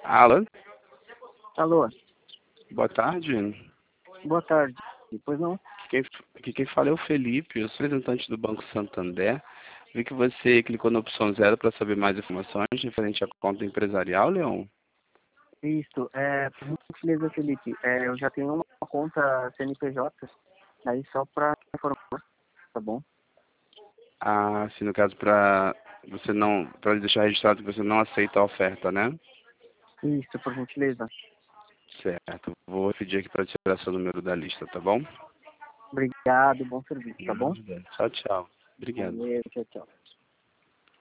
Alô, Alô, boa tarde. boa tarde. Pois não? Aqui quem fala é o Felipe, eu sou representante do Banco Santander. Vi que você clicou na opção 0 para saber mais informações referente à conta empresarial, Leon. Isso, por gentileza, Felipe, eu já tenho uma conta CNPJ, aí só para informar, tá bom? Ah, sim, no caso para você não, para deixar registrado que você não aceita a oferta, né? Isso, por gentileza. Certo. Vou pedir aqui para tirar seu número da lista, tá bom? Obrigado, bom serviço, tá bom? Nada. Tchau, tchau. Obrigado. Valeu, tchau, tchau.